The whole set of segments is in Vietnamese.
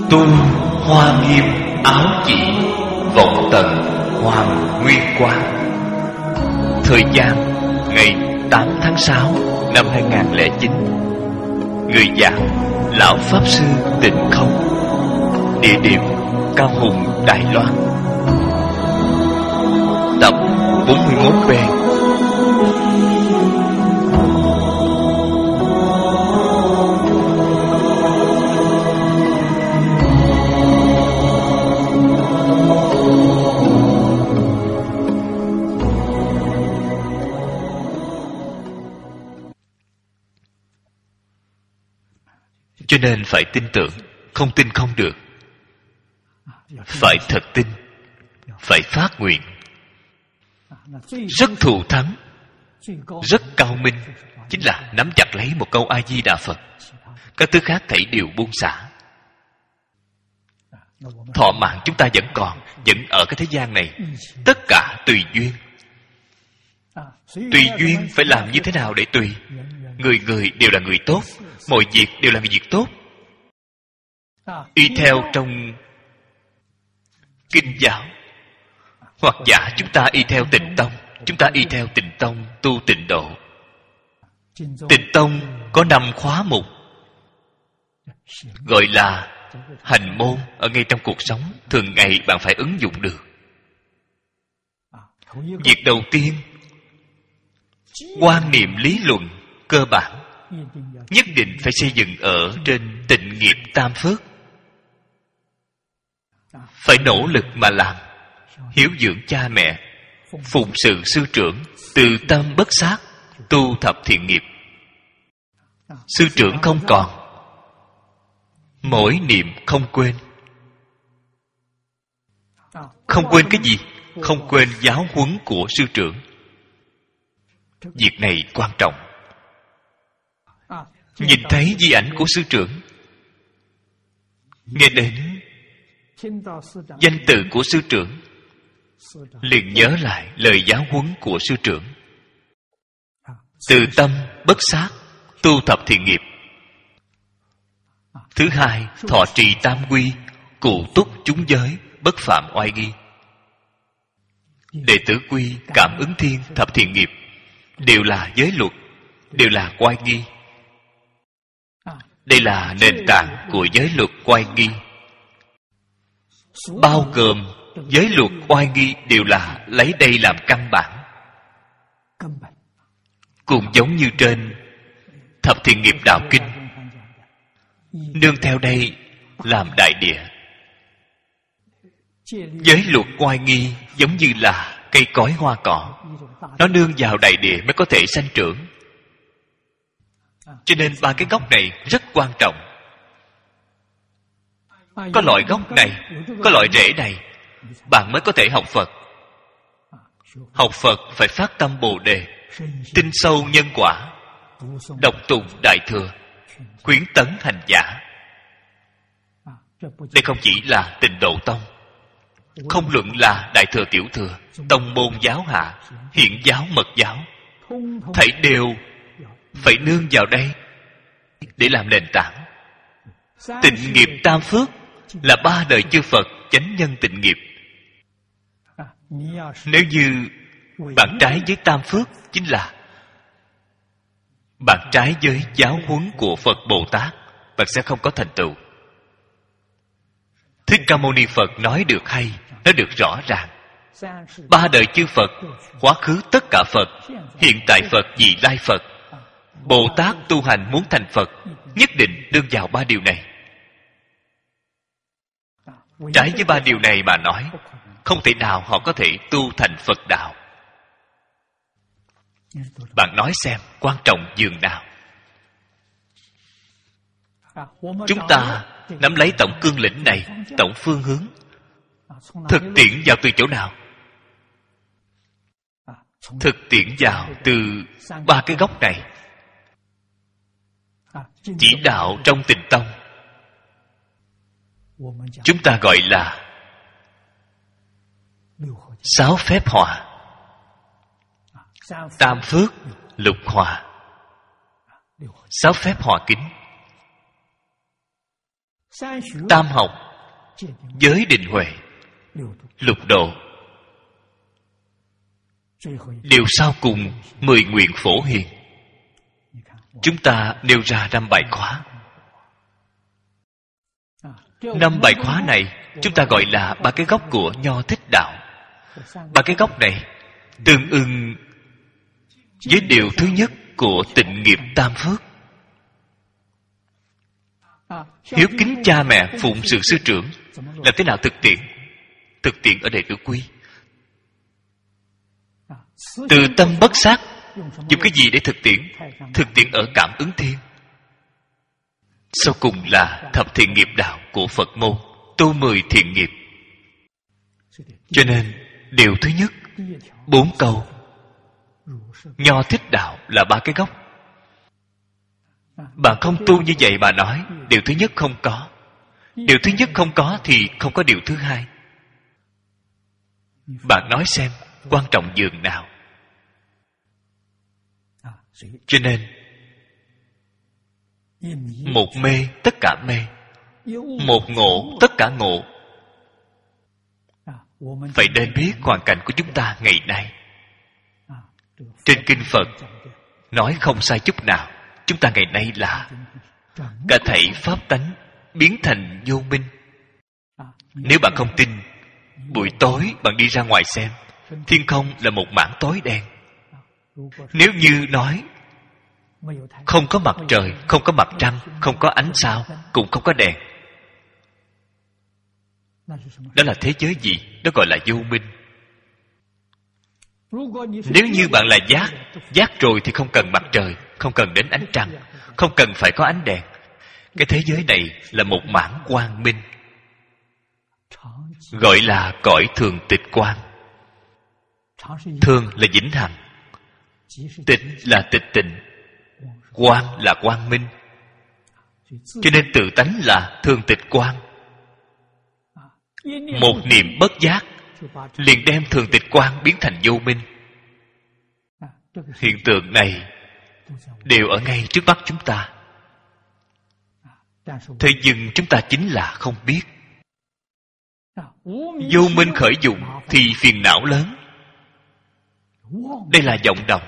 Tu Hoa Nghiêm Áo Chỉ, Vọng Tận Hoàng Nguyên Quang. Thời gian ngày 8 tháng 6 năm 2009. Người giảng Lão Pháp Sư Tịnh Không. Địa điểm Cao Hùng, Đài Loan. Tập 41B. Cho nên phải tin tưởng, không tin không được. Phải thật tin, phải phát nguyện. Rất thù thắng, rất cao minh, chính là nắm chặt lấy một câu A-di-đà Phật. Các thứ khác thảy đều buông xả. Thọ mạng chúng ta vẫn còn, vẫn ở cái thế gian này. Tất cả tùy duyên. Tùy duyên phải làm như thế nào để tùy? Người người đều là người tốt, mọi việc đều là việc tốt. Y theo trong kinh giáo, hoặc giả chúng ta y theo Tịnh Tông. Chúng ta y theo Tịnh Tông tu tịnh độ. Tịnh Tông có 5 khóa mục, gọi là hành môn. Ở ngay trong cuộc sống thường ngày bạn phải ứng dụng được. Việc đầu tiên, quan niệm lý luận cơ bản nhất định phải xây dựng ở trên tịnh nghiệp tam phước. Phải nỗ lực mà làm. Hiếu dưỡng cha mẹ, phụng sự sư trưởng, từ tâm bất sát, tu thập thiện nghiệp. Sư trưởng không còn, mỗi niệm không quên. Không quên cái gì? Không quên giáo huấn của sư trưởng. Việc này quan trọng. Nhìn thấy di ảnh của sư trưởng, nghe đến danh tự của sư trưởng, liền nhớ lại lời giáo huấn của sư trưởng. Từ tâm bất sát, tu thập thiện nghiệp. Thứ hai, thọ trì tam quy, cụ túc chúng giới, bất phạm oai nghi. Đệ tử quy, cảm ứng thiên, thập thiện nghiệp đều là giới luật, đều là oai nghi. Đây là nền tảng của giới luật oai nghi. Bao gồm giới luật oai nghi đều là lấy đây làm căn bản. Cũng giống như trên thập thiện nghiệp đạo kinh, nương theo đây làm đại địa. Giới luật oai nghi giống như là cây cối hoa cỏ, nó nương vào đại địa mới có thể sanh trưởng. Cho nên ba cái gốc này rất quan trọng. Có loại gốc này, có loại rễ này, bạn mới có thể học Phật. Học Phật phải phát tâm Bồ Đề, tin sâu nhân quả, đọc tụng Đại Thừa, khuyến tấn hành giả. Đây không chỉ là Tịnh Độ Tông, không luận là Đại Thừa Tiểu Thừa, tông môn giáo hạ, hiện giáo mật giáo, thảy đều phải nương vào đây để làm nền tảng. Tịnh nghiệp tam phước là 3 đời chư Phật chánh nhân tịnh nghiệp. Nếu như bạn trái với tam phước, chính là bạn trái với giáo huấn của Phật Bồ Tát, bạn sẽ không có thành tựu. Thích Ca Mâu Ni Phật nói được hay, nói được rõ ràng. 3 đời chư Phật, quá khứ tất cả Phật, hiện tại Phật, vị lai Phật, Bồ Tát tu hành muốn thành Phật, nhất định đương vào 3 điều này. Trái với 3 điều này mà nói, không thể nào họ có thể tu thành Phật đạo. Bạn nói xem quan trọng dường nào. Chúng ta nắm lấy tổng cương lĩnh này, tổng phương hướng, thực tiễn vào từ chỗ nào? Thực tiễn vào từ 3 cái gốc này. Chỉ đạo trong Tịnh Tông, chúng ta gọi là 6 phép hòa, tam phước, lục hòa, 6 phép hòa kính. tam học, giới định huệ, lục độ, điều sau cùng 10 nguyện phổ hiền. Chúng ta nêu ra 5 bài khóa. 5 bài khóa này chúng ta gọi là 3 cái gốc của Nho Thích Đạo. 3 cái gốc này tương ưng với điều thứ nhất của tịnh nghiệp tam phước. Hiếu kính cha mẹ, phụng sự sư trưởng. Làm thế nào thực tiễn? Thực tiễn ở đây tứ quy. Từ tâm bất sát, dùng cái gì để thực tiễn? Thực tiễn ở cảm ứng thiên. Sau cùng là thập thiện nghiệp đạo của Phật môn, tu 10 thiện nghiệp. Cho nên điều thứ nhất, 4 câu Nho Thích Đạo là 3 cái gốc. Bạn không tu như vậy mà nói điều thứ nhất không có. Điều thứ nhất không có thì không có điều thứ hai. Bạn nói xem quan trọng dường nào. Cho nên một mê tất cả mê, một ngộ tất cả ngộ. Phải nên biết hoàn cảnh của chúng ta ngày nay. Trên kinh Phật nói không sai chút nào. Chúng ta ngày nay là cả thảy pháp tánh biến thành vô minh. Nếu bạn không tin, buổi tối bạn đi ra ngoài xem, thiên không là một mảng tối đen. Nếu như nói không có mặt trời, không có mặt trăng, không có ánh sao, cũng không có đèn, đó là thế giới gì? Đó gọi là vô minh. Nếu như bạn là giác, giác rồi thì không cần mặt trời, không cần đến ánh trăng, không cần phải có ánh đèn. Cái thế giới này là một mảng quang minh, gọi là cõi thường tịch quang. Thường là vĩnh hằng, tịch là tịch tịnh, quang là quang minh. Cho nên tự tánh là thường tịch quang. Một niệm bất giác liền đem thường tịch quang biến thành vô minh. Hiện tượng này đều ở ngay trước mắt chúng ta. Thế nhưng chúng ta chính là không biết. Vô minh khởi dụng thì phiền não lớn. Đây là vọng động.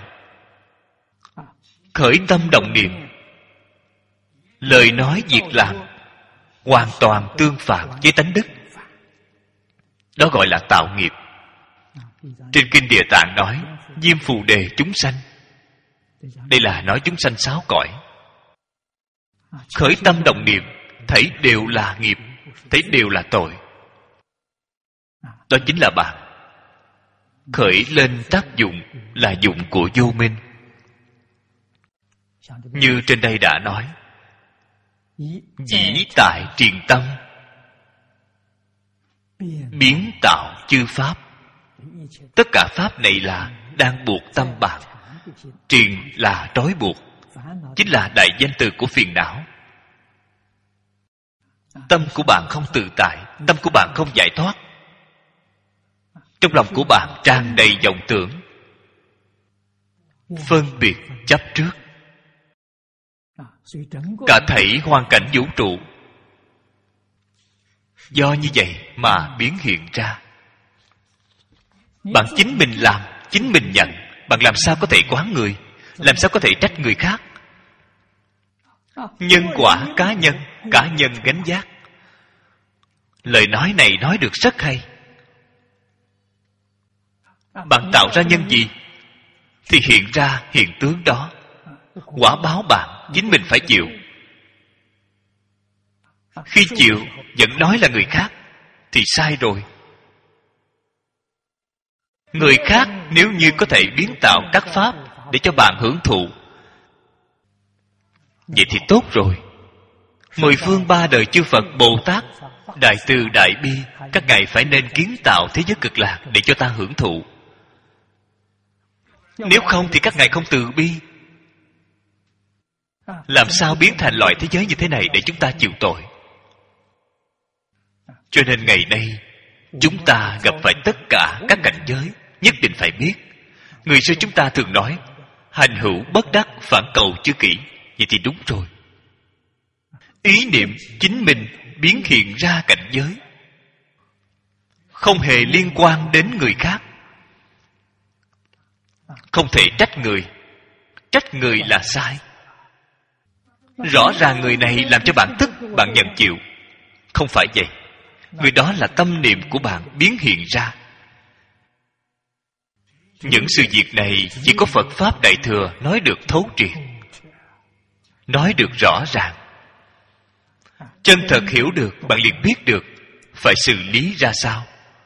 Khởi tâm động niệm, lời nói việc làm hoàn toàn tương phản với tánh đức. Đó gọi là tạo nghiệp. Trên kinh Địa Tạng nói Diêm Phù Đề chúng sanh. Đây là nói chúng sanh 6 cõi. Khởi tâm động niệm thấy đều là nghiệp, thấy đều là tội. Đó chính là bạn khởi lên tác dụng là dụng của vô minh. Như trên đây đã nói, dĩ tại triền tâm biến tạo chư pháp. Tất cả pháp này là đang buộc tâm bạn. Triền là trói buộc, chính là đại danh từ của phiền não. Tâm của bạn không tự tại, tâm của bạn không giải thoát. Trong lòng của bạn tràn đầy vọng tưởng, phân biệt chấp trước. Cả thảy hoàn cảnh vũ trụ do như vậy mà biến hiện ra. Bạn chính mình làm, chính mình nhận. Bạn làm sao có thể quán người, làm sao có thể trách người khác? Nhân quả cá nhân gánh vác. Lời nói này nói được rất hay. Bạn tạo ra nhân gì thì hiện ra hiện tướng đó. Quả báo bạn chính mình phải chịu. Khi chịu vẫn nói là người khác thì sai rồi. Người khác nếu như có thể biến tạo các pháp để cho bạn hưởng thụ, vậy thì tốt rồi. 10 phương 3 đời chư Phật Bồ Tát, Đại Từ Đại Bi, các ngài phải nên kiến tạo thế giới cực lạc để cho ta hưởng thụ. Nếu không thì các ngài không từ bi. Làm sao biến thành loại thế giới như thế này để chúng ta chịu tội? Cho nên ngày nay chúng ta gặp phải tất cả các cảnh giới, nhất định phải biết. Người xưa chúng ta thường nói hành hữu bất đắc phản cầu chư kỷ. Vậy thì đúng rồi. ý niệm chính mình biến hiện ra cảnh giới, không hề liên quan đến người khác. Không thể trách người. Trách người là sai. Rõ ràng người này làm cho bạn tức, bạn nhận chịu. Không phải vậy. Người đó là tâm niệm của bạn biến hiện ra. Những sự việc này chỉ có Phật Pháp Đại Thừa nói được thấu triệt, nói được rõ ràng. Chân thật hiểu được, bạn liền biết được phải xử lý ra sao.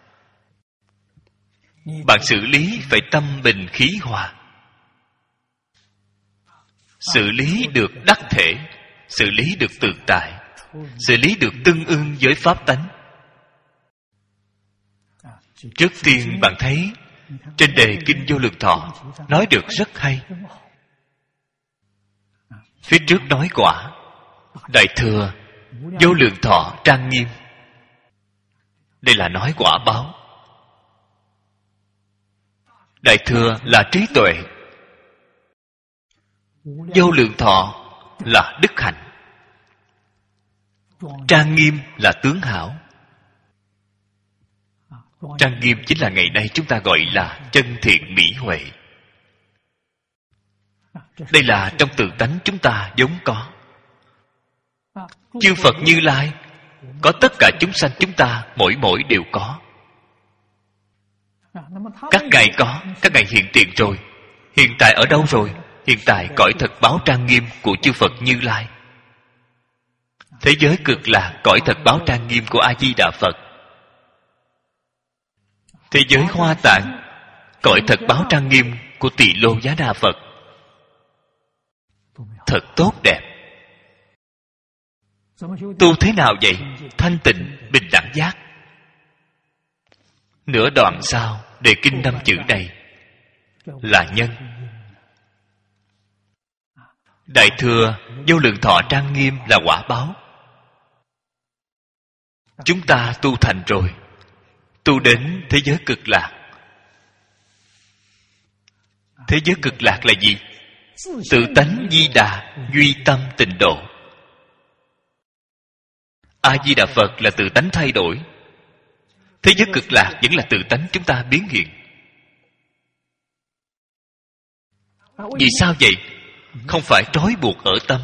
Bạn xử lý phải tâm bình khí hòa, xử lý được đắc thể, xử lý được tự tại, xử lý được tương ưng với pháp tánh. Trước tiên bạn thấy trên đề Kinh Vô Lượng Thọ nói được rất hay. Phía trước nói quả, Đại Thừa Vô Lượng Thọ trang nghiêm. Đây là nói quả báo. Đại Thừa là trí tuệ, Vô Lượng Thọ là đức hạnh, trang nghiêm là tướng hảo. Trang nghiêm chính là ngày nay chúng ta gọi là chân thiện mỹ huệ. Đây là trong tự tánh chúng ta vốn có. Chư Phật Như Lai có, tất cả chúng sanh chúng ta mỗi đều có. Các ngài có, các ngài hiện tiền rồi. Hiện tại ở đâu rồi? Hiện tại cõi thật báo trang nghiêm của chư Phật Như Lai. Thế giới cực lạc cõi thật báo trang nghiêm của A Di Đà Phật. Thế giới Hoa Tạng cõi thật báo trang nghiêm của Tỳ Lô Giá Đà Phật. Thật tốt đẹp. Tu thế nào vậy? Thanh tịnh bình đẳng giác. Nửa đoạn sau đề kinh 5 chữ này là nhân. Đại Thừa Vô Lượng Thọ trang nghiêm là quả báo. Chúng ta tu thành rồi, tu đến thế giới cực lạc. Thế giới cực lạc là gì? Tự tánh Di Đà, duy tâm tịnh độ. A Di Đà Phật là tự tánh thay đổi. Thế giới cực lạc vẫn là tự tánh chúng ta biến hiện. Vì sao vậy? Không phải trói buộc ở tâm.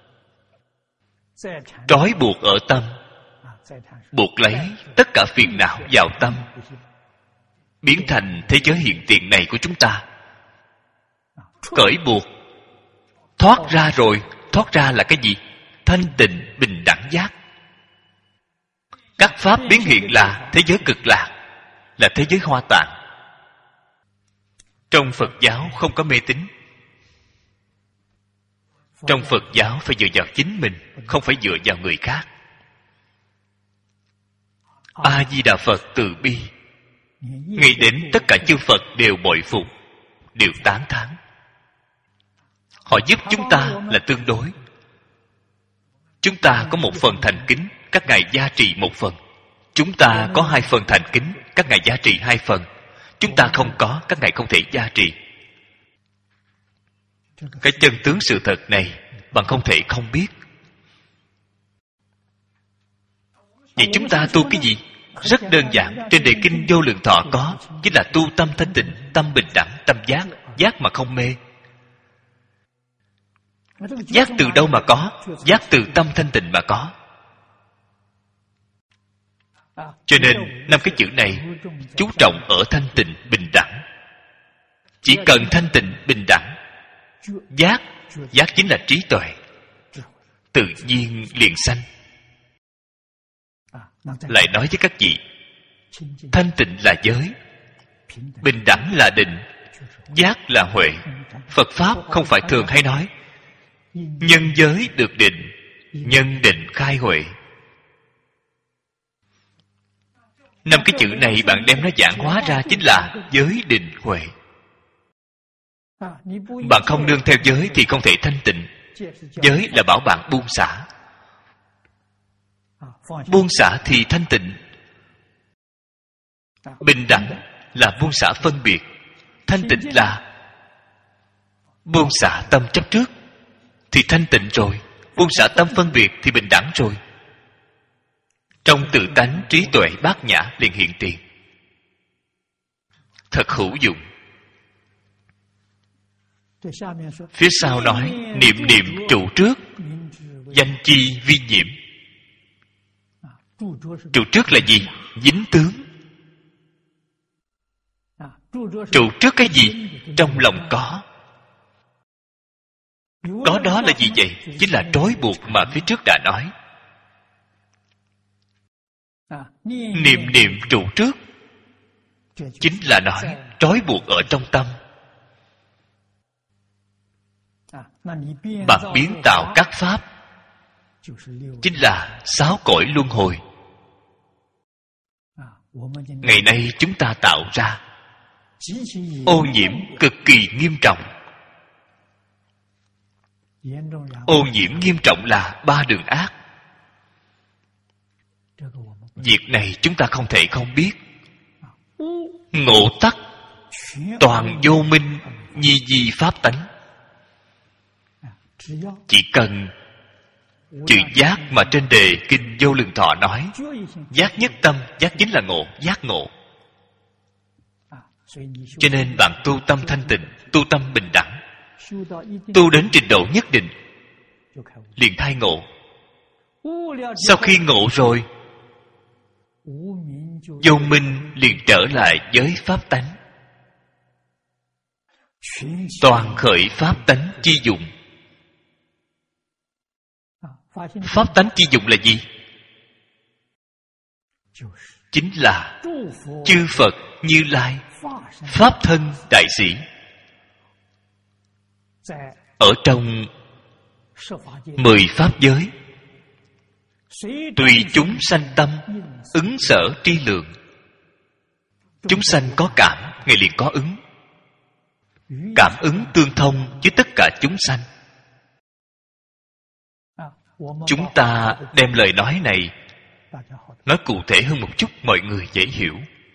Trói buộc ở tâm, buộc lấy tất cả phiền não vào tâm, biến thành thế giới hiện tiền này của chúng ta. Cởi buộc, thoát ra rồi. Thoát ra là cái gì? Thanh tịnh bình đẳng giác. Các pháp biến hiện là thế giới cực lạc, là thế giới Hoa Tạng. Trong Phật giáo không có mê tín. Trong Phật giáo phải dựa vào chính mình, không phải dựa vào người khác. A Di Đà Phật từ bi, nghĩ đến tất cả chư Phật đều bội phục, đều tán thán. Họ giúp chúng ta là tương đối. Chúng ta có một phần thành kính, các ngài gia trì một phần. Chúng ta có 2 phần thành kính, các ngài gia trì 2 phần. Chúng ta không có, các ngài không thể gia trì. Cái chân tướng sự thật này bạn không thể không biết. Vậy chúng ta tu cái gì? Rất đơn giản. Trên đề kinh Vô Lượng Thọ có, chính là tu tâm thanh tịnh, tâm bình đẳng, tâm giác. Giác mà không mê. Giác từ đâu mà có? Giác từ tâm thanh tịnh mà có. Cho nên 5 cái chữ này chú trọng ở thanh tịnh bình đẳng. Chỉ cần thanh tịnh bình đẳng, giác, giác chính là trí tuệ, tự nhiên liền sanh. Lại nói với các vị, thanh tịnh là giới, bình đẳng là định, giác là huệ. Phật Pháp không phải thường hay nói nhân giới được định, nhân định khai huệ. 5 cái chữ này bạn đem nó giản hóa ra chính là giới định huệ. Bạn không nương theo giới thì không thể thanh tịnh. Giới là bảo bạn buông xả. Buông xả thì thanh tịnh. Bình đẳng là buông xả phân biệt. Thanh tịnh là buông xả tâm chấp trước, thì thanh tịnh rồi. buông xả tâm phân biệt thì bình đẳng rồi. Trong tự tánh trí tuệ bát nhã liền hiện tiền, thật hữu dụng. Phía sau nói niệm niệm trụ trước, danh chi vi nhiễm. Trụ trước là gì? Dính tướng. Trụ trước cái gì? Trong lòng có. Có đó là gì vậy? Chính là trói buộc mà phía trước đã nói. Niệm niệm trụ trước chính là nói trói buộc ở trong tâm. Bạn biến tạo các pháp chính là 6 cõi luân hồi. Ngày nay chúng ta tạo ra ô nhiễm cực kỳ nghiêm trọng. Ô nhiễm nghiêm trọng là 3 đường ác. Việc này chúng ta không thể không biết. Ngộ tắc toàn vô minh, nhi di pháp tánh. Chỉ cần chữ giác mà trên đề kinh Vô Lượng Thọ nói, giác nhất tâm, giác chính là ngộ, giác ngộ. Cho nên bạn tu tâm thanh tịnh, tu tâm bình đẳng, tu đến trình độ nhất định liền khai ngộ. Sau khi ngộ rồi, vô minh liền trở lại với pháp tánh, toàn khởi pháp tánh chi dụng. Pháp tánh chi dụng là gì? Chính là chư Phật Như Lai, pháp thân đại sĩ. Ở trong 10 pháp giới, tùy chúng sanh tâm, ứng sở tri lượng. Chúng sanh có cảm, Ngài liền có ứng. Cảm ứng tương thông với tất cả chúng sanh. Chúng ta đem lời nói này nói cụ thể hơn một chút, mọi người dễ hiểu.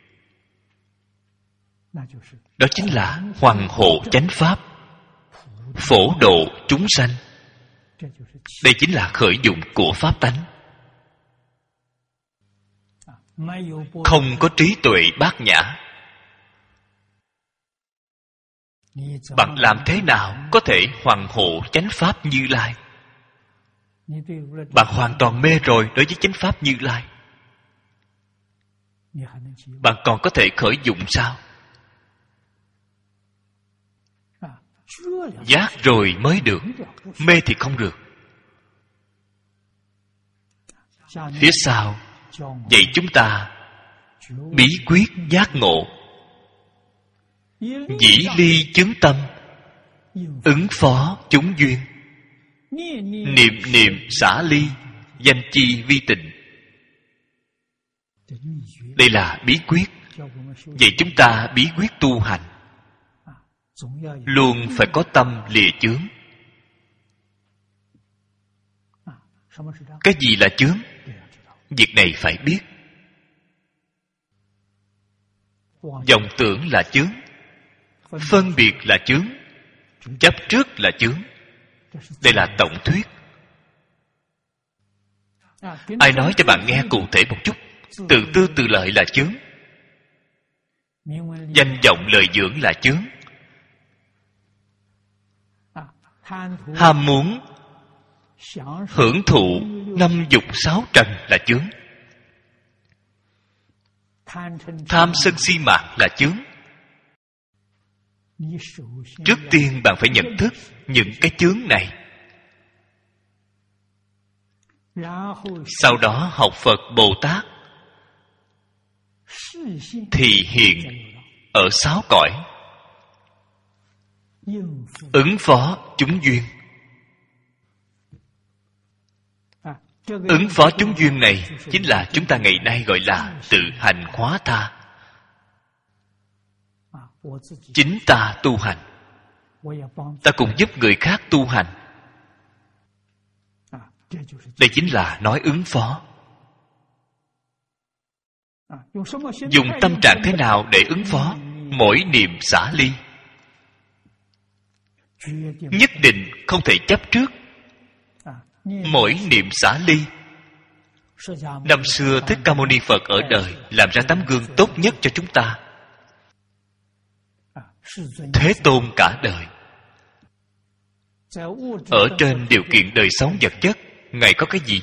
Đó chính là hoằng hộ chánh pháp, phổ độ chúng sanh. Đây chính là khởi dụng của pháp tánh. Không có trí tuệ bát nhã, bạn làm thế nào có thể hoằng hộ chánh pháp Như Lai? Bạn hoàn toàn mê rồi đối với chánh pháp Như Lai. Bạn còn có thể khởi dụng sao? Giác rồi mới được, mê thì không được. Phía sau dạy chúng ta bí quyết giác ngộ, dĩ ly chứng tâm, ứng phó chúng duyên, niệm niệm xả ly, danh chi vi tịnh. Đây là bí quyết dạy chúng ta bí quyết tu hành. Luôn phải có tâm lìa chướng. Cái gì là chướng? Việc này phải biết. Vọng tưởng là chướng, phân biệt là chướng, chấp trước là chướng. Đây là tổng thuyết. Ai nói cho bạn nghe cụ thể một chút? Tự tư tự lợi là chướng, danh vọng lợi dưỡng là chướng, ham muốn hưởng thụ 5 dục 6 trần là chướng, tham sân si mạn là chướng. Trước tiên bạn phải nhận thức những cái chướng này, sau đó học Phật Bồ Tát thì hiện ở 6 cõi, ứng phó chúng duyên. Ứng phó chúng duyên này chính là chúng ta ngày nay gọi là tự hành khóa tha. Chính ta tu hành, ta cùng giúp người khác tu hành. Đây chính là nói ứng phó. Dùng tâm trạng thế nào để ứng phó? Mỗi niệm xả ly, nhất định không thể chấp trước. mỗi niệm xả ly. Năm xưa Thích Ca Mâu Ni Phật ở đời làm ra tấm gương tốt nhất cho chúng ta. Thế Tôn cả đời ở trên điều kiện đời sống vật chất, Ngài có cái gì?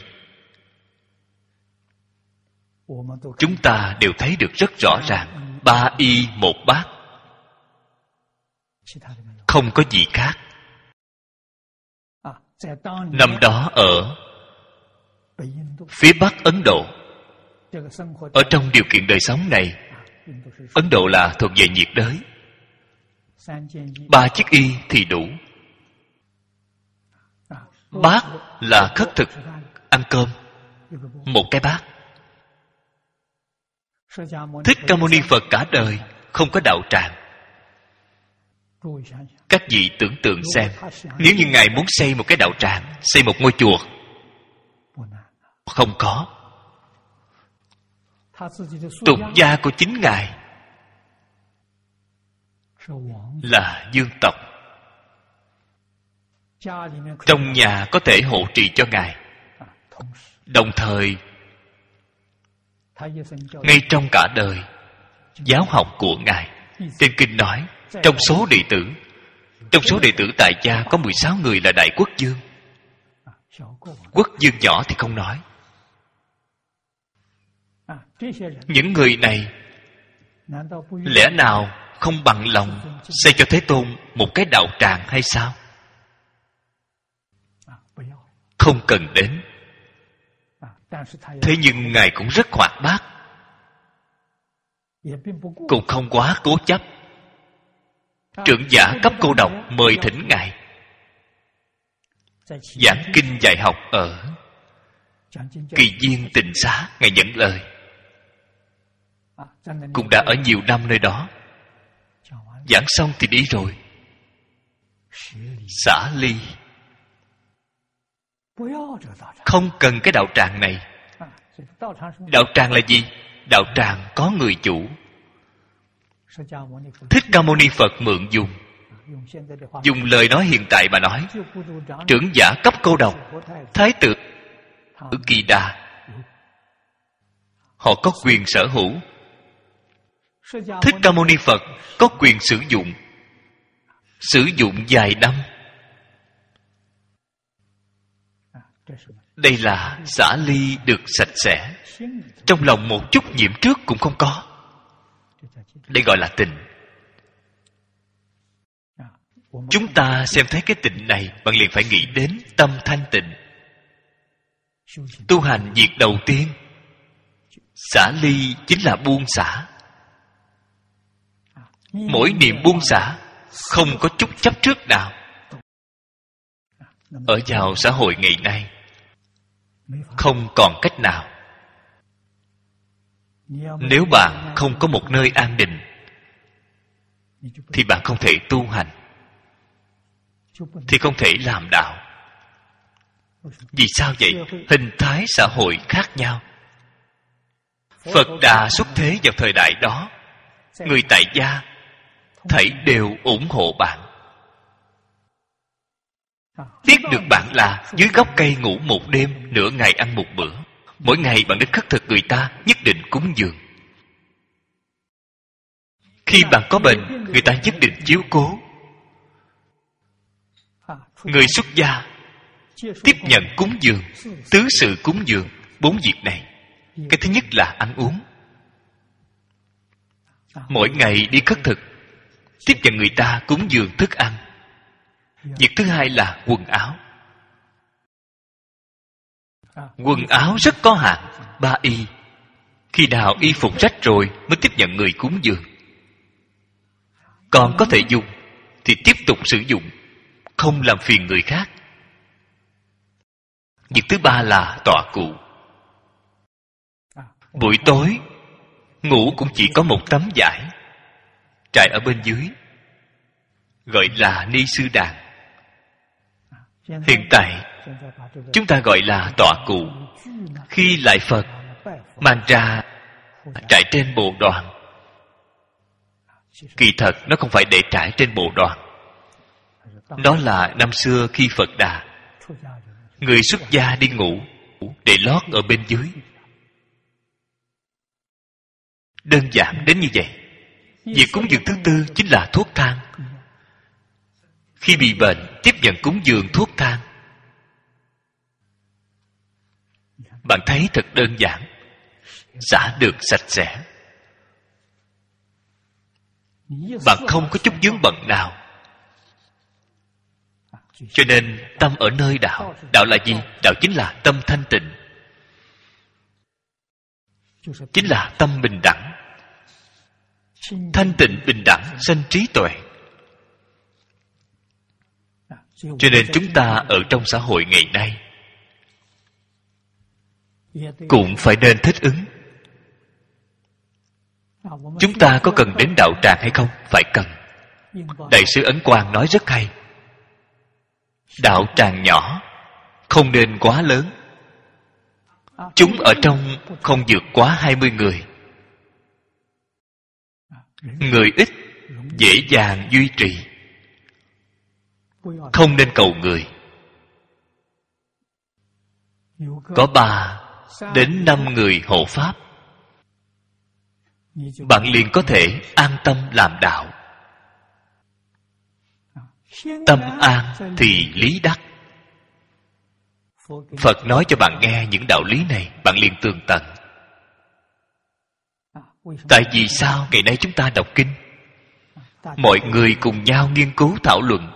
Chúng ta đều thấy được rất rõ ràng. 3 y 1 bát, không có gì khác. Năm đó ở phía Bắc Ấn Độ, ở trong điều kiện đời sống này, Ấn Độ là thuộc về nhiệt đới, 3 chiếc y thì đủ. Bát là khất thực, ăn cơm, một cái bát. Thích Ca Mâu Ni Phật cả đời không có đạo tràng. Các vị tưởng tượng xem, nếu như Ngài muốn xây một cái đạo tràng, xây một ngôi chùa, không có. Tục gia của chính Ngài là dương tộc. Trong nhà có thể hộ trì cho Ngài. Đồng thời, ngay trong cả đời giáo học của Ngài, trên kinh nói, trong số đệ tử tại gia có 16 người là Đại Quốc Dương. Quốc Dương nhỏ thì không nói. Những người này lẽ nào không bằng lòng xây cho Thế Tôn một cái đạo tràng hay sao? Không cần đến. Thế nhưng Ngài cũng rất hoạt bát, cũng không quá cố chấp. Trưởng giả cấp cô độc mời thỉnh Ngài giảng kinh dạy học ở Kỳ Viên Tịnh Xá. Ngài nhận lời, cũng đã ở nhiều năm nơi đó. Giảng xong thì đi rồi, xả ly. Không cần cái đạo tràng này. Đạo tràng là gì? Đạo tràng có người chủ. Thích Ca Mâu Ni Phật mượn dùng lời nói hiện tại mà nói, trưởng giả cấp cô độc, thái tử Kỳ Đà, họ có quyền sở hữu. Thích Ca Mâu Ni Phật có quyền sử dụng vài năm. Đây là xả ly được sạch sẽ, trong lòng một chút nhiễm trước cũng không có. Đây gọi là tịnh. Chúng ta xem thấy cái tịnh này, bạn liền phải nghĩ đến tâm thanh tịnh. Tu hành việc đầu tiên, xả ly chính là buông xả. Mỗi niệm buông xả, không có chút chấp trước nào. Ở vào xã hội ngày nay, không còn cách nào. Nếu bạn không có một nơi an định, thì bạn không thể tu hành, thì không thể làm đạo. Vì sao vậy? Hình thái xã hội khác nhau. Phật Đà xuất thế vào thời đại đó, người tại gia thảy đều ủng hộ bạn. Biết được bạn là dưới gốc cây ngủ một đêm, nửa ngày ăn một bữa. Mỗi ngày bạn đến khất thực người ta, nhất định cúng dường. Khi bạn có bệnh, người ta nhất định chiếu cố. Người xuất gia tiếp nhận cúng dường, tứ sự cúng dường, 4 việc này. Cái thứ nhất là ăn uống. Mỗi ngày đi khất thực, tiếp nhận người ta cúng dường thức ăn. Việc thứ hai là quần áo. Quần áo rất có hạn, 3 y. Khi nào y phục rách rồi mới tiếp nhận người cúng dường. Còn có thể dùng thì tiếp tục sử dụng, không làm phiền người khác. Việc thứ ba là tọa cụ. Buổi tối ngủ cũng chỉ có một tấm vải trải ở bên dưới, gọi là ni sư đàn. Hiện tại chúng ta gọi là tọa cụ. Khi lại Phật mang ra trải trên bồ đoàn, kỳ thật nó không phải để trải trên bồ đoàn. Đó là năm xưa khi Phật Đà Người xuất gia đi ngủ để lót ở bên dưới. Đơn giản đến như vậy. Việc cúng dường thứ tư chính là thuốc thang. Khi bị bệnh, tiếp nhận cúng dường thuốc thang. Bạn thấy thật đơn giản, xả được sạch sẽ. Bạn không có chút vướng bận nào. Cho nên tâm ở nơi đạo. Đạo là gì? Đạo chính là tâm thanh tịnh, chính là tâm bình đẳng. Thanh tịnh bình đẳng sanh trí tuệ. Cho nên chúng ta ở trong xã hội ngày nay cũng phải nên thích ứng. Chúng ta có cần đến đạo tràng hay không? Phải cần. Đại sư Ấn Quang nói rất hay. Đạo tràng nhỏ, không nên quá lớn. Chúng ở trong không vượt quá 20 người. Người ít, dễ dàng duy trì. Không nên cầu người. Có 3 đến 5 người hộ pháp, bạn liền có thể an tâm làm đạo. Tâm an thì lý đắc. Phật nói cho bạn nghe những đạo lý này, bạn liền tường tận. Tại vì sao ngày nay chúng ta đọc kinh, mọi người cùng nhau nghiên cứu thảo luận,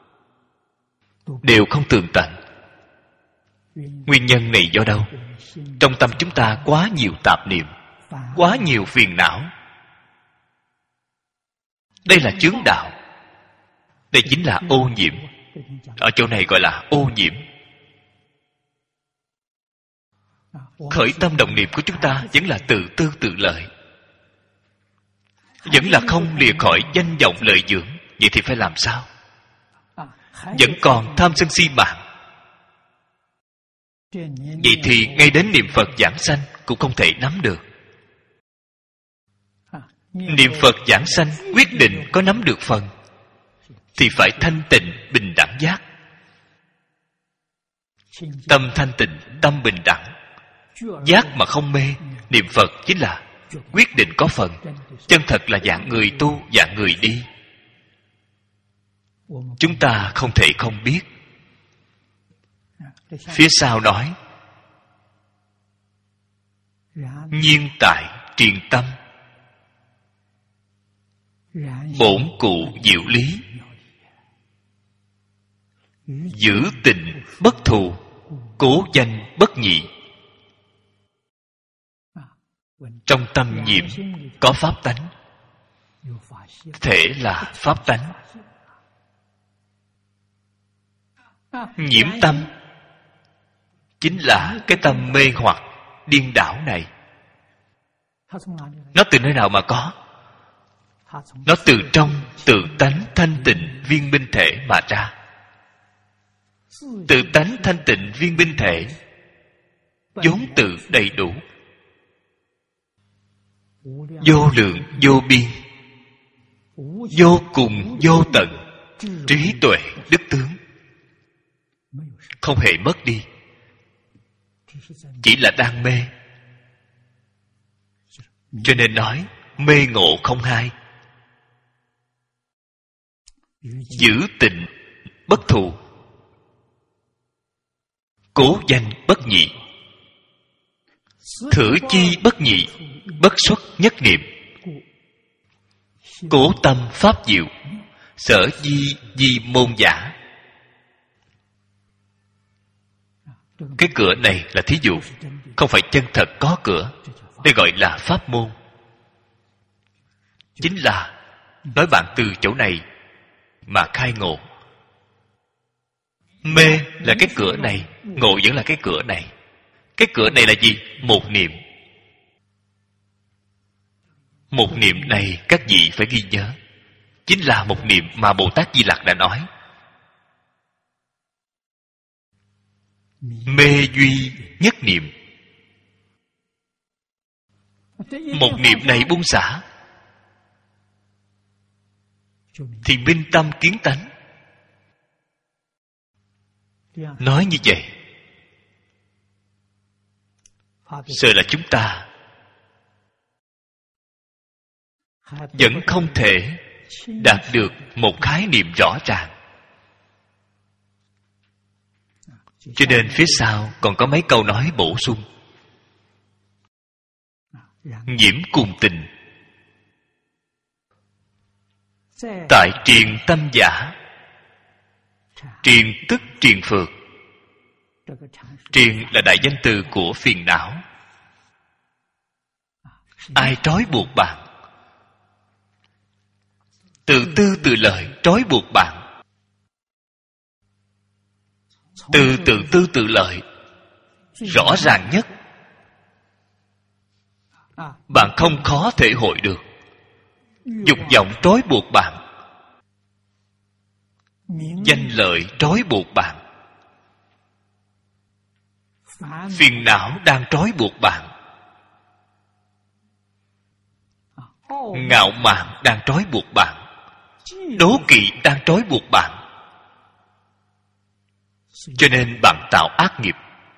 đều không tường tận? Nguyên nhân này do đâu? Trong tâm chúng ta quá nhiều tạp niệm, quá nhiều phiền não. Đây là chướng đạo. Đây chính là ô nhiễm. Ở chỗ này gọi là ô nhiễm. Khởi tâm động niệm của chúng ta vẫn là tự tư tự lợi, vẫn là không lìa khỏi danh vọng lợi dưỡng. Vậy thì phải làm sao? Vẫn còn tham sân si mạng. Vậy thì ngay đến niệm Phật giảng sanh cũng không thể nắm được. Niệm Phật giảng sanh quyết định có nắm được phần, thì phải thanh tịnh bình đẳng giác. Tâm thanh tịnh, tâm bình đẳng, giác mà không mê. Niệm Phật chính là quyết định có phần. Chân thật là dạng người tu, dạng người đi. Chúng ta không thể không biết. Phía sau nói nhiên tại triền tâm, bổn cụ diệu lý, giữ tình bất thù, cố danh bất nhị. Trong tâm nhiễm có pháp tánh, thể là pháp tánh. Nhiễm tâm chính là cái tâm mê hoặc điên đảo này. Nó từ nơi nào mà có? Nó từ trong tự tánh thanh tịnh viên minh thể mà ra. Tự tánh thanh tịnh viên minh thể vốn tự đầy đủ, vô lượng vô biên, vô cùng vô tận, trí tuệ đức tướng, không hề mất đi. Chỉ là đang mê. Cho nên nói mê ngộ không hai. Giữ tịnh bất thù, cố danh bất nhị. Thử chi bất nhị, bất xuất nhất niệm. Cố tâm pháp diệu, sở di di môn giả. Cái cửa này là thí dụ, không phải chân thật có cửa. Đây gọi là pháp môn. Chính là nói bạn từ chỗ này mà khai ngộ. Mê là cái cửa này, ngộ vẫn là cái cửa này. Cái cửa này là gì? Một niệm. Một niệm này các vị phải ghi nhớ, chính là một niệm mà Bồ Tát Di Lặc đã nói. Mê duy nhất niệm. Một niệm này buông xả thì minh tâm kiến tánh. Nói như vậy sợ là chúng ta vẫn không thể đạt được một khái niệm rõ ràng. Cho nên phía sau còn có mấy câu nói bổ sung. Nhiễm cùng tình, tại triền tâm giả, triền tức triền phược. Triền là đại danh từ của phiền não. Ai trói buộc bạn? Tự tư tự lợi trói buộc bạn. Từ tự tư tự lợi rõ ràng nhất, bạn không khó thể hội được. Dục vọng trói buộc bạn, danh lợi trói buộc bạn, phiền não đang trói buộc bạn, ngạo mạn đang trói buộc bạn, đố kỵ đang trói buộc bạn. Cho nên bạn tạo ác nghiệp.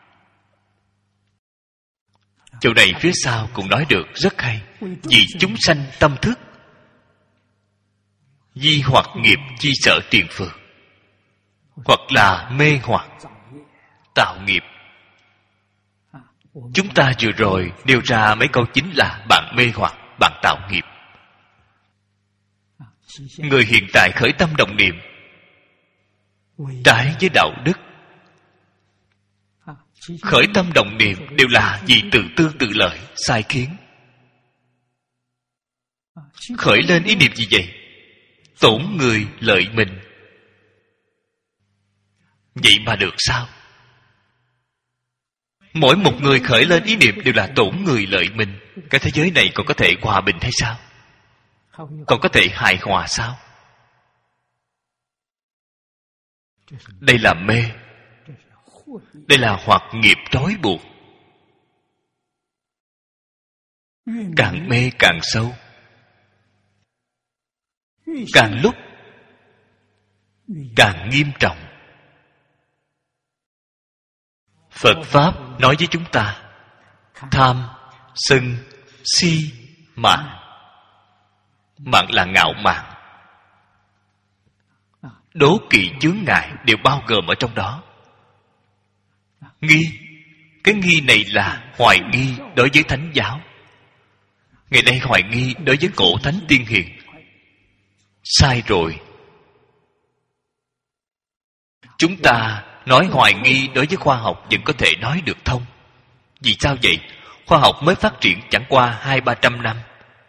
Chỗ này phía sau cũng nói được rất hay. Vì chúng sanh tâm thức, di hoặc nghiệp chi sở triền phược, hoặc là mê hoặc tạo nghiệp. Chúng ta vừa rồi nêu ra mấy câu chính là bạn mê hoặc, bạn tạo nghiệp. Người hiện tại khởi tâm động niệm trái với đạo đức, khởi tâm động niệm đều là vì tự tư tự lợi, sai khiến. Khởi lên ý niệm gì vậy? Tổn người lợi mình. Vậy mà được sao? Mỗi một người khởi lên ý niệm đều là tổn người lợi mình. Cái thế giới này còn có thể hòa bình hay sao? Còn có thể hài hòa sao? Đây là mê. Đây là hoặc nghiệp trói buộc. Càng mê càng sâu, càng lúc càng nghiêm trọng. Phật Pháp nói với chúng ta: tham, sân, si, mạn. Mạn là ngạo mạn. Đố kỵ chướng ngại đều bao gồm ở trong đó. Nghi, cái nghi này là hoài nghi đối với thánh giáo. Ngày nay hoài nghi đối với cổ thánh tiên hiền. Sai rồi. Chúng ta nói hoài nghi đối với khoa học vẫn có thể nói được thông. Vì sao vậy? Khoa học mới phát triển chẳng qua 200-300 năm.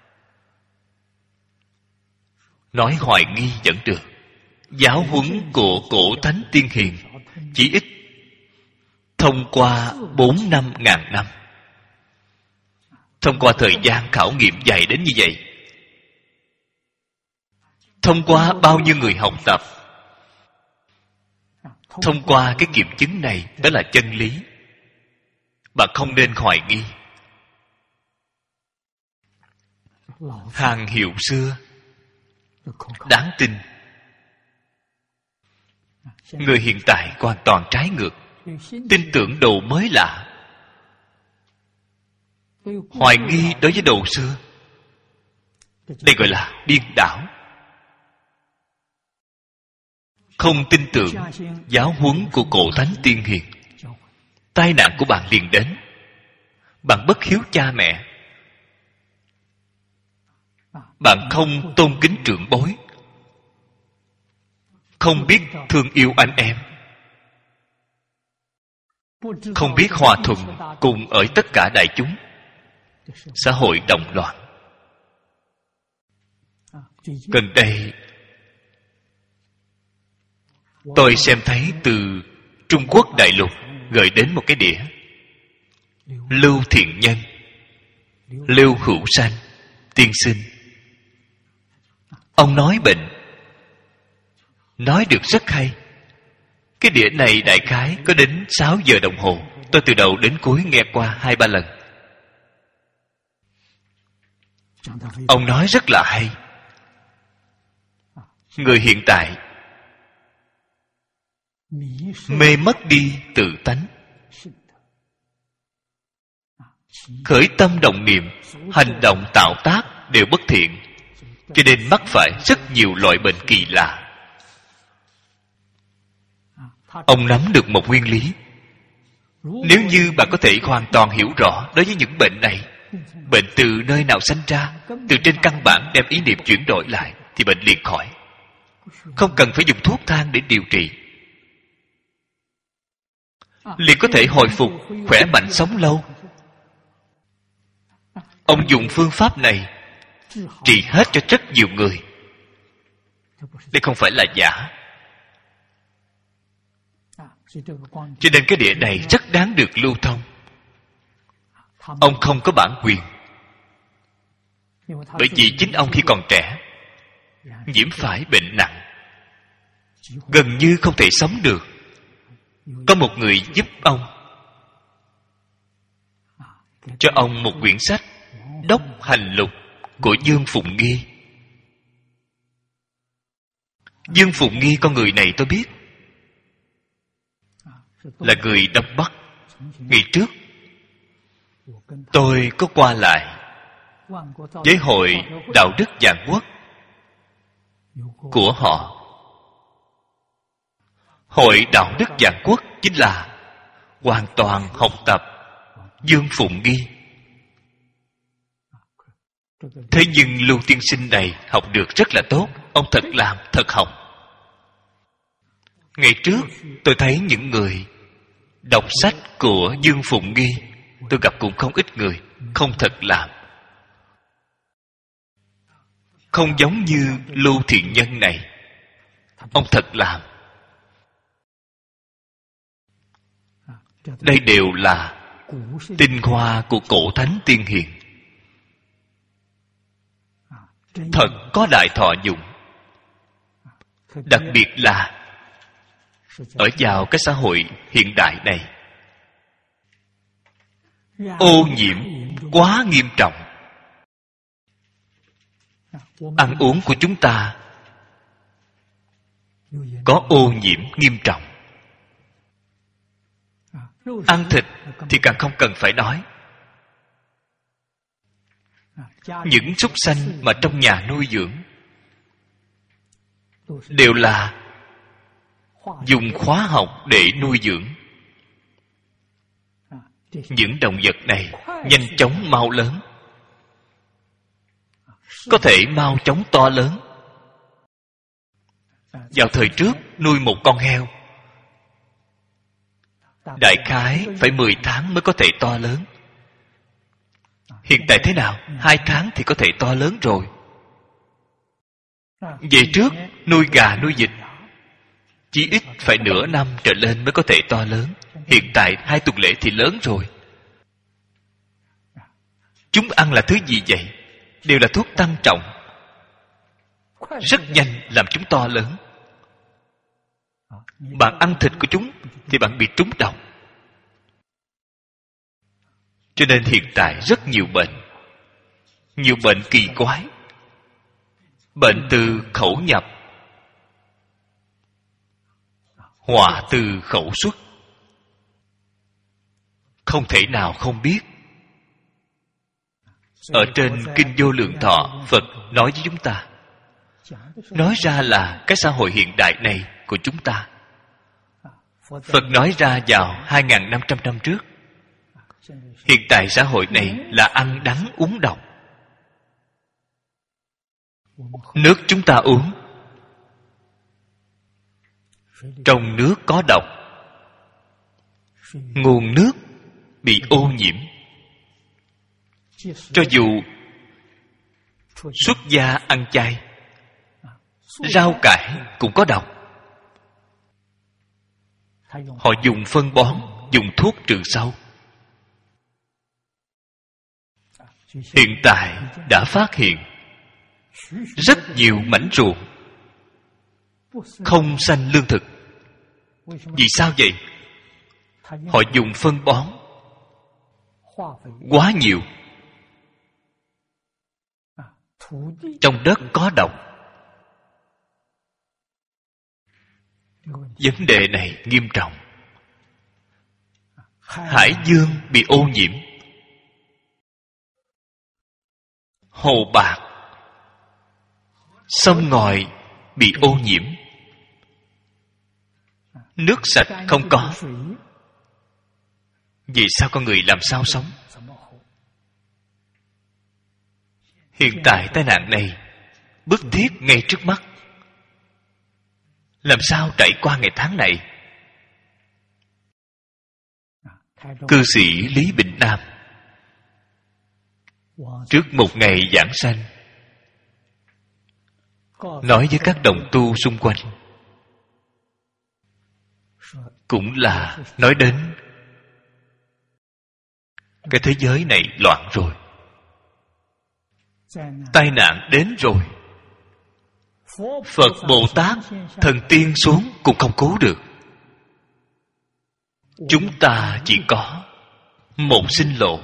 Nói hoài nghi vẫn được. Giáo huấn của cổ thánh tiên hiền chỉ ít thông qua 4-5 năm. Thông qua thời gian khảo nghiệm dài đến như vậy. Thông qua bao nhiêu người học tập. Thông qua cái kiểm chứng này, đó là chân lý. Bạn không nên hoài nghi. Hàng hiệu xưa đáng tin. Người hiện tại hoàn toàn trái ngược. Tin tưởng đồ mới lạ, hoài nghi đối với đồ xưa. Đây gọi là điên đảo. Không tin tưởng giáo huấn của cổ thánh tiên hiền, tai nạn của bạn liền đến. Bạn bất hiếu cha mẹ, bạn không tôn kính trưởng bối, không biết thương yêu anh em, không biết hòa thuận cùng ở tất cả đại chúng. Xã hội động loạn. Gần đây tôi xem thấy từ Trung Quốc đại lục gửi đến một cái đĩa. Lưu Thiện Nhân, Lưu Hữu Sanh tiên sinh. Ông nói bệnh, nói được rất hay. Cái đĩa này đại khái có đến 6 giờ đồng hồ. Tôi từ đầu đến cuối nghe qua 2-3 lần. Ông nói rất là hay. Người hiện tại mê mất đi tự tánh. khởi tâm động niệm, hành động tạo tác đều bất thiện, cho nên mắc phải rất nhiều loại bệnh kỳ lạ. Ông nắm được một nguyên lý. Nếu như bạn có thể hoàn toàn hiểu rõ đối với những bệnh này, bệnh từ nơi nào sanh ra, từ trên căn bản đem ý niệm chuyển đổi lại, thì bệnh liền khỏi. Không cần phải dùng thuốc thang để điều trị, liền có thể hồi phục, khỏe mạnh sống lâu. Ông dùng phương pháp này trị hết cho rất nhiều người. Đây không phải là giả. Cho nên cái địa này rất đáng được lưu thông. Ông không có bản quyền, bởi vì chính ông khi còn trẻ nhiễm phải bệnh nặng, gần như không thể sống được. Có một người giúp ông, cho ông một quyển sách Đốc Hành Lục của Dương Phụng Nghi. Dương Phụng Nghi, con người này tôi biết, là người Đông Bắc. Ngày trước tôi có qua lại với hội đạo đức vạn quốc của họ. Hội đạo đức vạn quốc chính là hoàn toàn học tập Dương Phụng Nghi. Thế nhưng Lưu tiên sinh này học được rất là tốt. Ông thật làm, thật học. Ngày trước tôi thấy những người đọc sách của Dương Phụng Nghi, tôi gặp cũng không ít người không thật làm. Không giống như Lưu Thiện Nhân này, ông thật làm. Đây đều là tinh hoa của cổ thánh tiên hiền, thật có đại thọ dụng. Đặc biệt là ở vào cái xã hội hiện đại này, ô nhiễm quá nghiêm trọng. Ăn uống của chúng ta có ô nhiễm nghiêm trọng. Ăn thịt thì càng không cần phải nói. Những súc sanh mà trong nhà nuôi dưỡng đều là dùng hóa học để nuôi dưỡng. Những động vật này nhanh chóng mau lớn, có thể mau chóng to lớn. Vào thời trước nuôi một con heo, đại khái phải 10 tháng mới có thể to lớn. Hiện tại thế nào? 2 tháng thì có thể to lớn rồi. Về trước nuôi gà nuôi vịt chí ít phải nửa năm trở lên mới có thể to lớn. Hiện tại 2 tuần lễ thì lớn rồi. Chúng ăn là thứ gì vậy? Đều là thuốc tăng trọng, rất nhanh làm chúng to lớn. Bạn ăn thịt của chúng thì bạn bị trúng độc. Cho nên hiện tại rất nhiều bệnh, nhiều bệnh kỳ quái. Bệnh từ khẩu nhập, họa từ khẩu xuất. Không thể nào không biết. Ở trên Kinh Vô Lượng Thọ, Phật nói với chúng ta, nói ra là cái xã hội hiện đại này của chúng ta. Phật nói ra vào 2.500 năm trước. Hiện tại xã hội này là ăn đắng uống độc. Nước chúng ta uống, trong nước có độc. Nguồn nước bị ô nhiễm. Cho dù xuất gia ăn chay, rau cải cũng có độc. Họ dùng phân bón, dùng thuốc trừ sâu. Hiện tại đã phát hiện rất nhiều mảnh ruộng không sanh lương thực. Vì sao vậy? Họ dùng phân bón quá nhiều. Trong đất có độc. Vấn đề này nghiêm trọng. Hải dương bị ô nhiễm. hồ bạc, sông ngòi bị ô nhiễm, nước sạch không có, vì sao con người làm sao sống? Hiện tại tai nạn này bức thiết ngay trước mắt, làm sao trải qua ngày tháng này? Cư sĩ Lý Bình Nam trước một ngày giảng sanh nói với các đồng tu xung quanh, cũng là nói đến cái thế giới này loạn rồi, tai nạn đến rồi, Phật Bồ Tát thần tiên xuống cũng không cứu được. Chúng ta chỉ có một sinh lộ,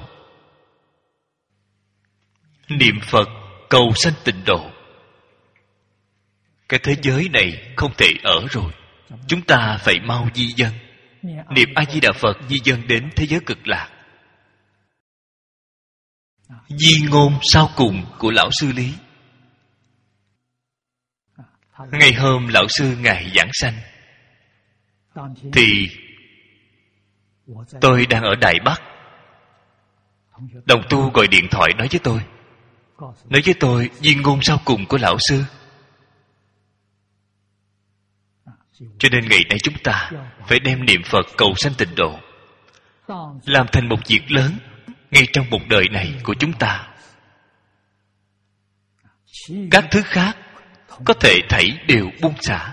niệm Phật cầu sanh tịnh độ. Cái thế giới này không thể ở rồi, chúng ta phải mau di dân, niệm A Di Đà Phật di dân đến thế giới cực lạc. Di ngôn sau cùng của lão sư Lý. Ngày hôm lão sư ngài giảng sanh thì tôi đang ở Đài Bắc. Đồng tu gọi điện thoại nói với tôi di ngôn sau cùng của lão sư. Cho nên ngày nay chúng ta phải đem niệm Phật cầu sanh tịnh độ làm thành một việc lớn ngay trong một đời này của chúng ta. Các thứ khác có thể thảy đều buông xả.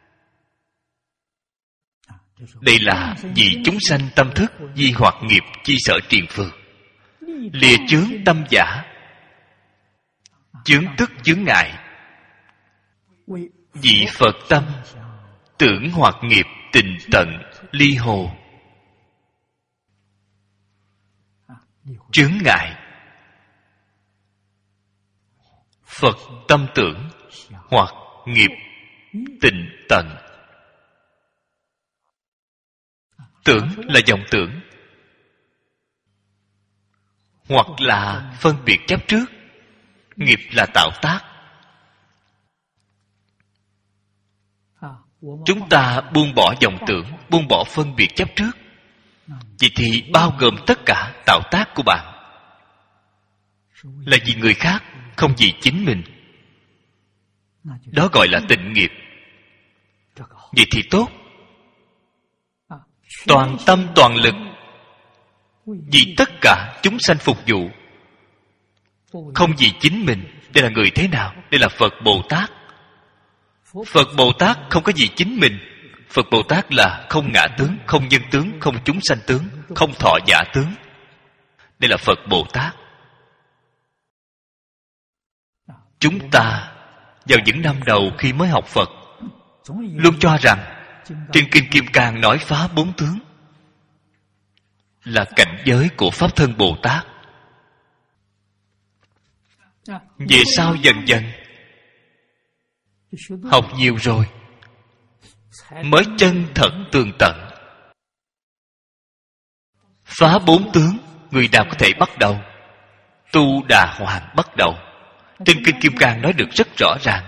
Đây là vì chúng sanh tâm thức di hoặc nghiệp chi sở triền phược, lìa chướng tâm giả, chướng tức chướng ngại, vì Phật tâm tưởng hoặc nghiệp tình tận ly hồ. Chướng ngại Phật tâm tưởng hoặc nghiệp tình tận. Tưởng là vọng tưởng, hoặc là phân biệt chấp trước, nghiệp là tạo tác. Chúng ta buông bỏ vọng tưởng, buông bỏ phân biệt chấp trước, vậy thì bao gồm tất cả tạo tác của bạn. Là vì người khác, không vì chính mình. Đó gọi là tịnh nghiệp. Vậy thì tốt. Toàn tâm toàn lực vì tất cả chúng sanh phục vụ, không vì chính mình. Đây là người thế nào? Đây là Phật Bồ Tát. Phật Bồ Tát không có gì chính mình. Phật Bồ Tát là không ngã tướng, không nhân tướng, không chúng sanh tướng, không thọ giả tướng. Đây là Phật Bồ Tát. Chúng ta vào những năm đầu khi mới học Phật luôn cho rằng trên Kinh Kim Cang nói phá bốn tướng là cảnh giới của Pháp Thân Bồ Tát. Về sau dần dần học nhiều rồi mới chân thật tường tận. Phá bốn tướng, người nào có thể bắt đầu? Tu Đà Hoàng bắt đầu. Trên Kinh Kim Cang nói được rất rõ ràng.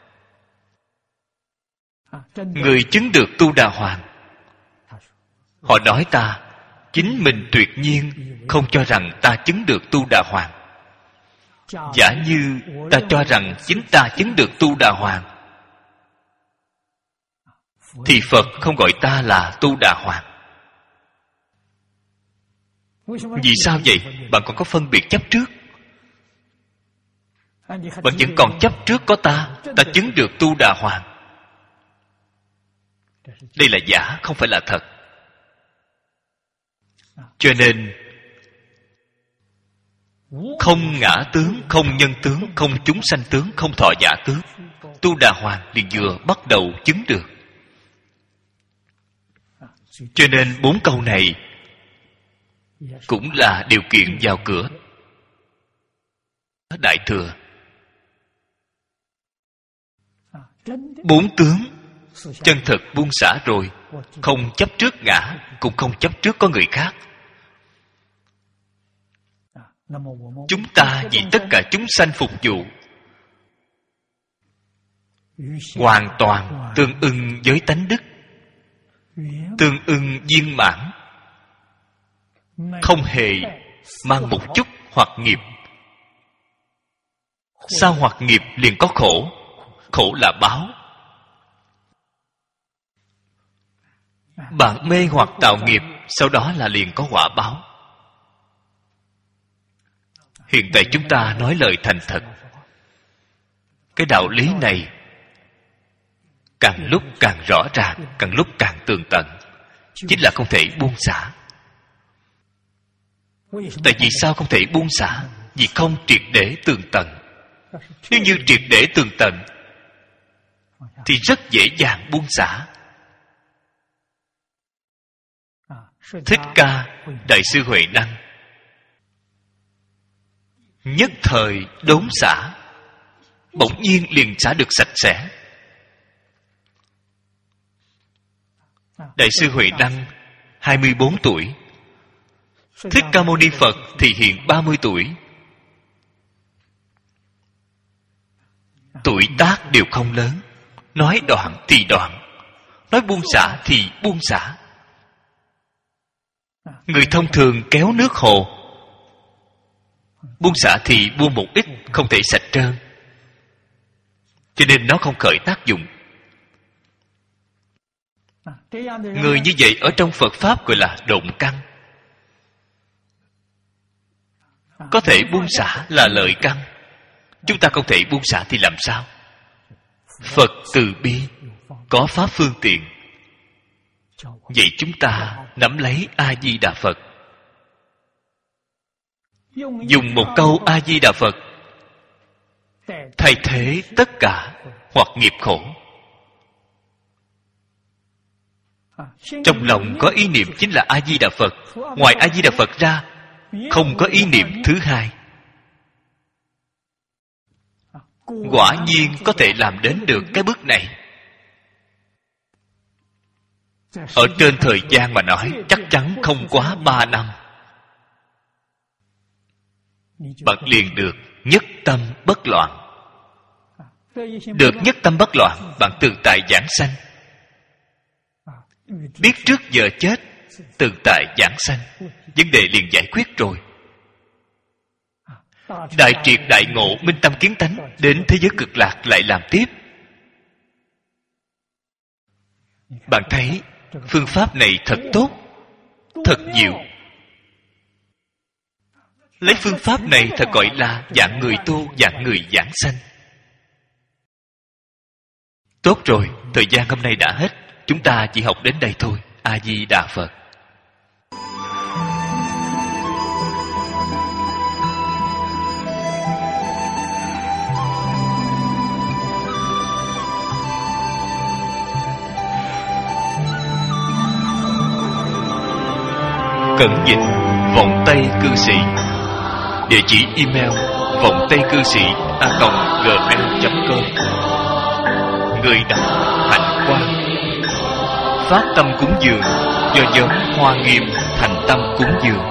Người chứng được Tu Đà Hoàng, họ nói ta, chính mình tuyệt nhiên không cho rằng ta chứng được Tu Đà Hoàng. Giả như ta cho rằng chính ta chứng được Tu Đà Hoàng, thì Phật không gọi ta là Tu Đà Hoàng. Vì sao vậy? Bạn còn có phân biệt chấp trước. Bạn vẫn còn chấp trước có ta chứng được Tu Đà Hoàng. Đây là giả, không phải là thật. Cho nên không ngã tướng, không nhân tướng, không chúng sanh tướng, không thọ giả tướng, Tu Đà Hoàng liền vừa bắt đầu chứng được. Cho nên 4 câu này cũng là điều kiện vào cửa Đại Thừa. 4 tướng chân thật buông xả rồi, không chấp trước ngã, cũng không chấp trước có người khác. Chúng ta vì tất cả chúng sanh phục vụ, hoàn toàn tương ưng với tánh đức, tương ưng viên mãn, không hề mang một chút hoặc nghiệp. Sao hoặc nghiệp liền có khổ? Khổ là báo. Bạn mê hoặc tạo nghiệp, sau đó là liền có quả báo. Hiện tại chúng ta nói lời thành thật. Cái đạo lý này càng lúc càng rõ ràng, càng lúc càng tường tận, chính là không thể buông xả. Tại vì sao không thể buông xả? Vì không triệt để tường tận. Nếu như triệt để tường tận thì rất dễ dàng buông xả. Thích Ca Đại sư Huệ Năng nhất thời đốn xả, bỗng nhiên liền xả được sạch sẽ. Đại sư Huệ Năng 24 tuổi, Thích Ca Mâu Ni Phật thì hiện 30 tuổi. Tuổi tác đều không lớn. Nói đoạn thì đoạn, nói buông xả thì buông xả. Người thông thường kéo nước hồ, buông xả thì buông một ít, không thể sạch trơn, cho nên nó không khởi tác dụng. Người như vậy ở trong Phật Pháp gọi là độn căn. Có thể buông xả là lợi căn. Chúng ta không thể buông xả thì làm sao? Phật từ bi, có pháp phương tiện. Vậy chúng ta nắm lấy A-di-đà Phật, dùng một câu A-di-đà Phật thay thế tất cả hoặc nghiệp khổ. Trong lòng có ý niệm chính là A-di-đà Phật. Ngoài A-di-đà Phật ra không có ý niệm thứ hai. Quả nhiên có thể làm đến được cái bước này. Ở trên thời gian mà nói, chắc chắn không quá 3 năm bạn liền được nhất tâm bất loạn. Được nhất tâm bất loạn, bạn tự tại giảng sanh. Biết trước giờ chết, tự tại giảng sanh, vấn đề liền giải quyết rồi. Đại triệt đại ngộ, minh tâm kiến tánh, đến thế giới cực lạc lại làm tiếp. Bạn thấy phương pháp này thật tốt, thật diệu. Lấy phương pháp này thật gọi là dạng người tu, dạng người giảng sanh. Tốt rồi, thời gian hôm nay đã hết. Chúng ta chỉ học đến đây thôi. A-di-đà Phật. Cẩn dịch Vọng Tây Cư Sĩ. Địa chỉ email vongtaicư sĩ@gmail.com. Người đọc Hạnh Quang. Phát tâm cúng dường do nhóm Hoa Nghiêm thành tâm cúng dường.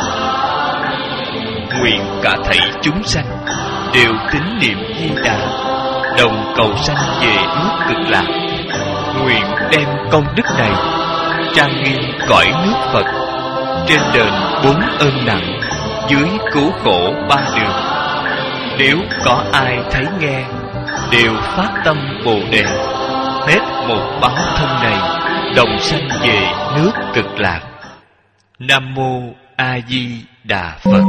Nguyện cả thảy chúng sanh đều tín niệm Di Đà, đồng cầu sanh về nước Cực Lạc. Nguyện đem công đức này trang nghiêm cõi nước Phật, trên đền 4 ơn nặng, dưới cứu khổ 3 đường. Nếu có ai thấy nghe, đều phát tâm Bồ Đề, hết một báo thân này, đồng sanh về nước Cực Lạc. Nam mô A Di Đà Phật.